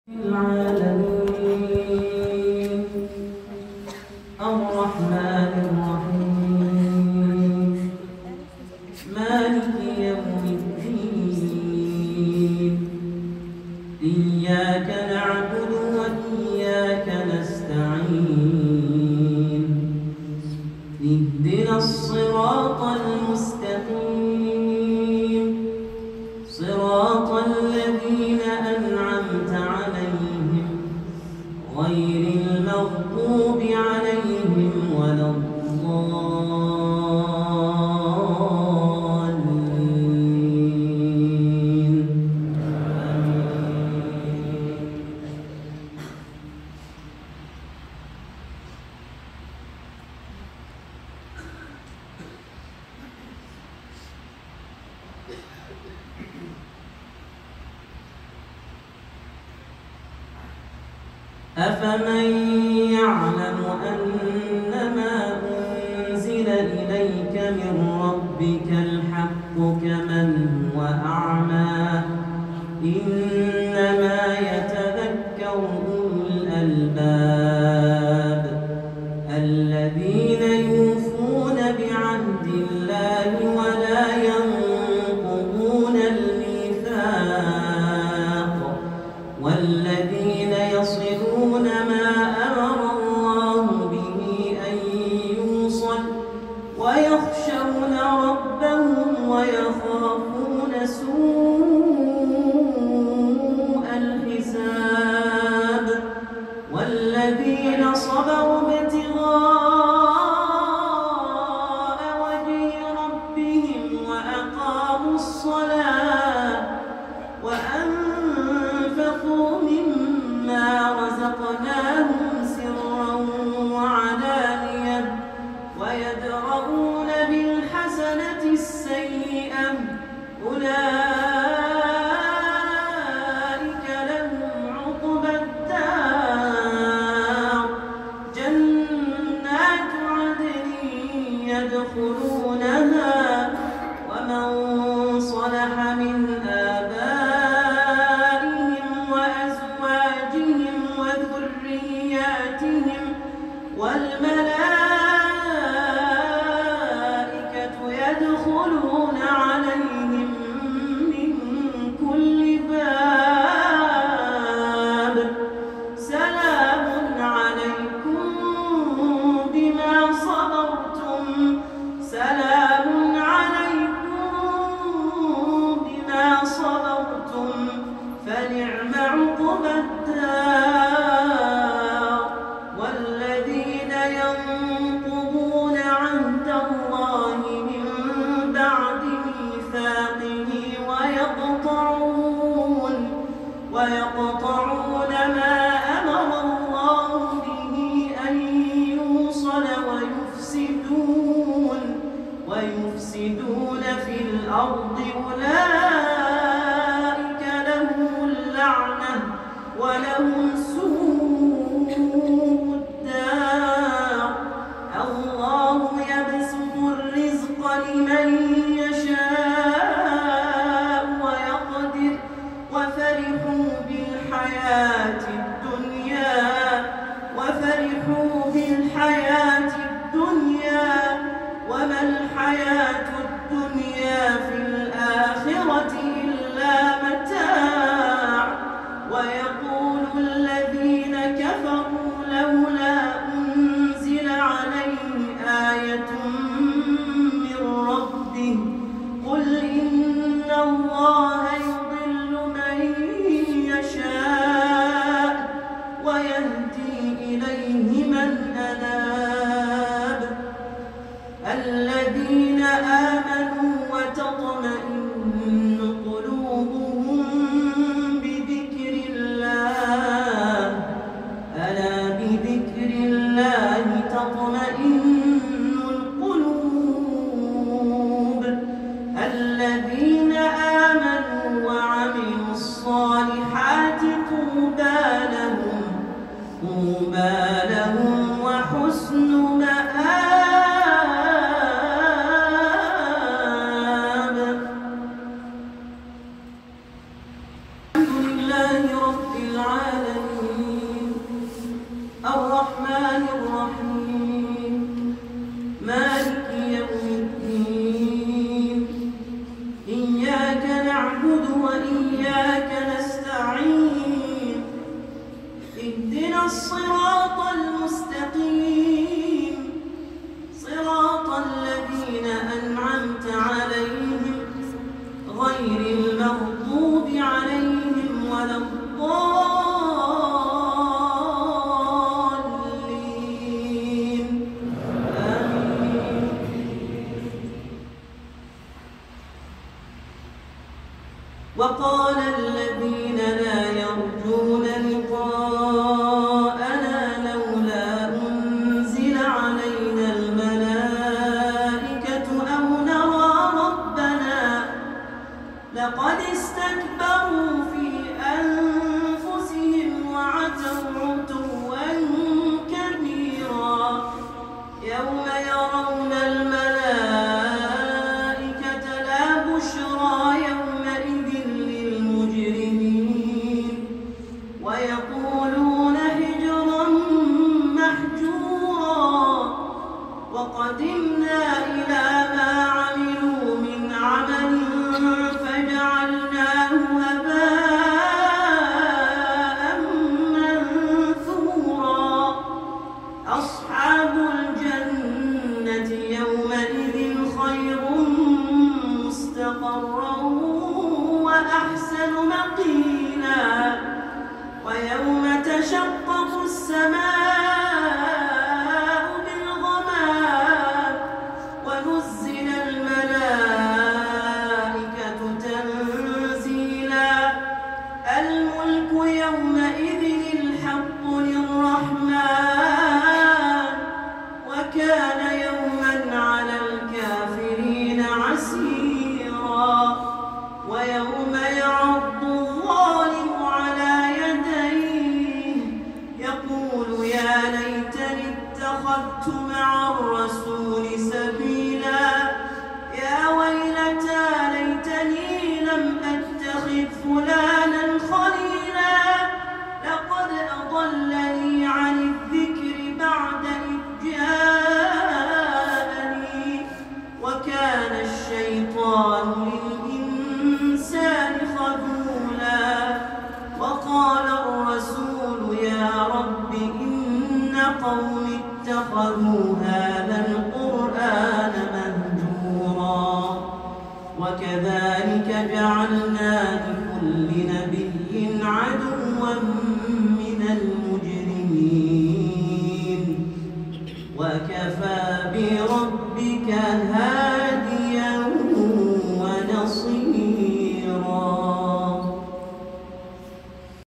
العالمين الرحمن الرحيم مالك يوم الدين إياك نعبد وإياك نستعين اهدنا الصراط المستقيم صراط الذين أنعمت عليهم غير المغضوب عليهم ولا الضالين أفمن يعلم أنما أنزل إليك من ربك الحق كمن هو أعمى إنما يتذكر أولو الألباب الذين يوفون بعهد الله ولا ينقضون الميثاق والذين يصلون ما أمر الله به أن يوصل ويخشون ربهم ويخافون سوء الحساب والذين صبروا ابتغاء وجه ربهم وأقاموا الصلاة وأنفقوا مما رزقناهم سرا وعلانية ويدرؤون بالحسنة السيئة أولئك لهم عقبى الدار جنات عدن يدخلونها ومن صلح من آبائهم وأزواجهم وذرياتهم والملائكة يدخلون عليهم من كل باب سلام عليكم بما صبرتم سلام عليكم بما صبرتم فنعم عقبى الدار والذين ينقضون عهد الله من بعد ميثاقه ويقطعون ما أمر الله به أن يوصل ويفسدون في الأرض أولئك لهم اللعنة ولهم سوء الدار الله يبسط الرزق لمن يشاء ويقدر وفرحوا بالحياة الدنيا وما الحياة الدنيا في الآخرة إلا متاع ويقول الذين كفروا لولا أنزل عليه آية من ربه قل إن الله يضل من يشاء ويهدي إليه من أناب الذين آمنوا وتطمئن قلوبهم بذكر الله ألا بذكر الله تطمئن القلوب الذين آمنوا وعملوا الصالحات طوبى لهم وحسن مآب. الحمد لله رب العالمين. الصراط المستقيم صراط الذين أنعمت عليهم غير المغضوب عليهم ولا الضالين آمين. وقال الذين لا يرجون لقاءنا لولا أنزل علينا الملائكة أو نرى ربنا لقد استكبروا في أنفسهم وعتوا عتوا كبيرا يوم يرون الملائكة لا بشرى يومئذ للمجرمين ويقولون هجرا محجورا وقدمنا إلى ما عملوا من عمل فجعلناه هباء منثورا أصحاب الجنة يومئذ خير مستقرا وأحسن مقيلا ويوم تشقق السماء بالغمام ونزل الملائكة تنزيلا الملك يومئذ الحق للرحمن وكان يوما على الكافرين عسيرا ويوم يعض الظالم على يديه يقول يا ليتني اتخذت مع الرسول سبيلا يا ويلتى ليتني لم أتخذ فلانا خليلا لقد أضلني عن الذكر بعد إذ جاءني وكان الشيطان للإنسان خذولا وقال الرسول يا رب إن قوم اتخذوا هذا القرآن مهجورا وكذلك جعلنا لكل نبي عدوا من المجرمين وكفى بربك هاديا